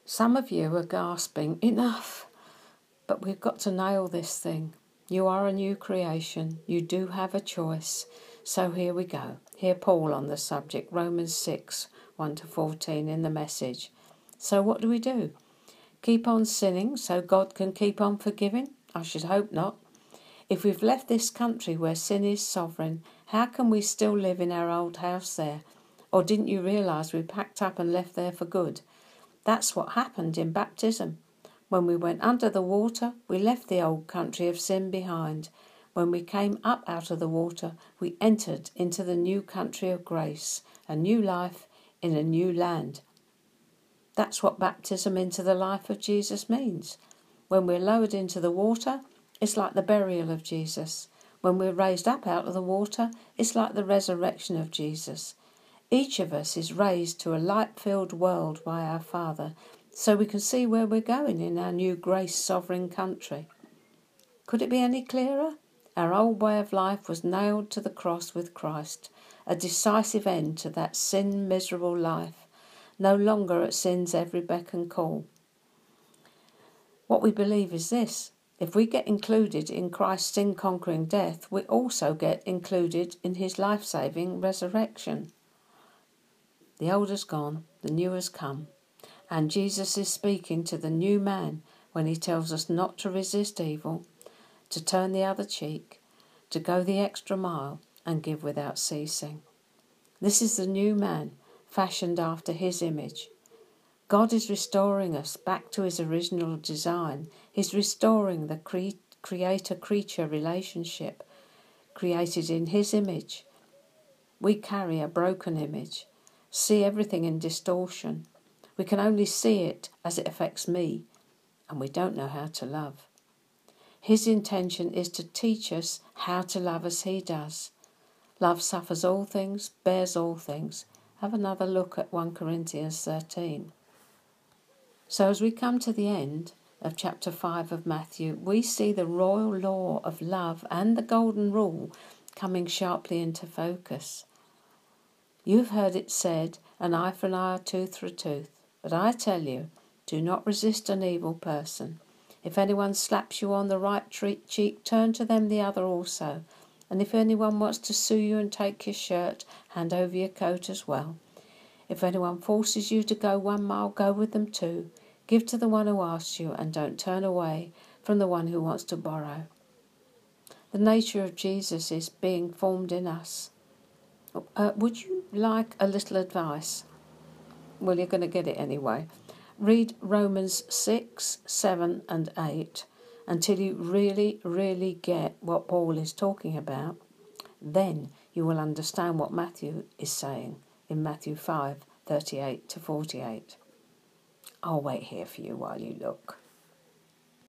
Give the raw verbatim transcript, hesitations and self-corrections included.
Some of you are gasping, enough, but we've got to nail this thing. You are a new creation. You do have a choice. So here we go. Hear Paul on the subject, Romans six, one to fourteen in the Message. So what do we do? Keep on sinning so God can keep on forgiving? I should hope not. If we've left this country where sin is sovereign, how can we still live in our old house there? Or didn't you realise we packed up and left there for good? That's what happened in baptism. When we went under the water, we left the old country of sin behind. When we came up out of the water, we entered into the new country of grace, a new life in a new land. That's what baptism into the life of Jesus means. When we're lowered into the water, it's like the burial of Jesus. When we're raised up out of the water, it's like the resurrection of Jesus. Each of us is raised to a light-filled world by our Father, so we can see where we're going in our new grace-sovereign country. Could it be any clearer? Our old way of life was nailed to the cross with Christ, a decisive end to that sin-miserable life, no longer at sin's every beck and call. What we believe is this: if we get included in Christ's sin-conquering death, we also get included in his life-saving resurrection. The old has gone, the new has come, and Jesus is speaking to the new man when he tells us not to resist evil, to turn the other cheek, to go the extra mile and give without ceasing. This is the new man, fashioned after his image. God is restoring us back to his original design. He's restoring the cre- creator-creature relationship created in his image. We carry a broken image, see everything in distortion. We can only see it as it affects me, and we don't know how to love. His intention is to teach us how to love as he does. Love suffers all things, bears all things. Have another look at First Corinthians thirteen. So as we come to the end of chapter five of Matthew, we see the royal law of love and the golden rule coming sharply into focus. You've heard it said, an eye for an eye, a tooth for a tooth. But I tell you, do not resist an evil person. If anyone slaps you on the right cheek, turn to them the other also. And if anyone wants to sue you and take your shirt, hand over your coat as well. If anyone forces you to go one mile, go with them two. Give to the one who asks you, and don't turn away from the one who wants to borrow. The nature of Jesus is being formed in us. Uh, would you like a little advice? Well, you're going to get it anyway. Read Romans six, seven and eight until you really, really get what Paul is talking about. Then you will understand what Matthew is saying in Matthew five, thirty-eight to forty-eight. I'll wait here for you while you look.